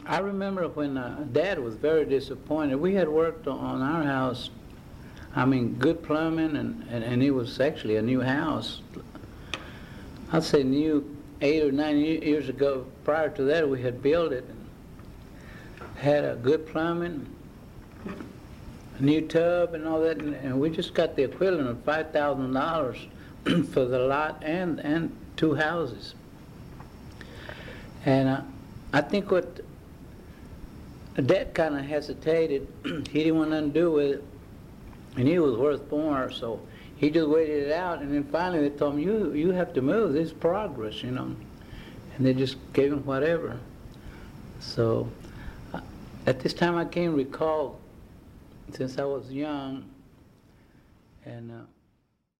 I remember when Dad was very disappointed. We had worked on our house, I mean, good plumbing, and it was actually a new house. I'd say new 8 or 9 years ago. Prior to that, we had built it, and had a good plumbing, a new tub and all that, and we just got the equivalent of $5,000 for the lot and two houses. And I think what Dad kind of hesitated. He didn't want nothing to do with it, and he was worth more, so he just waited it out. And then finally they told him, you have to move. This is progress, you know. And they just gave him whatever. So at this time I can't recall, since I was young, and